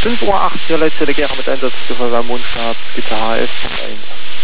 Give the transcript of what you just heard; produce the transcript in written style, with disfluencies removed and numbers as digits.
5:08 Uhr, hier Leitstelle Gera mit Einsatz für Feuerwehr Mondstab, Gitter HF 1.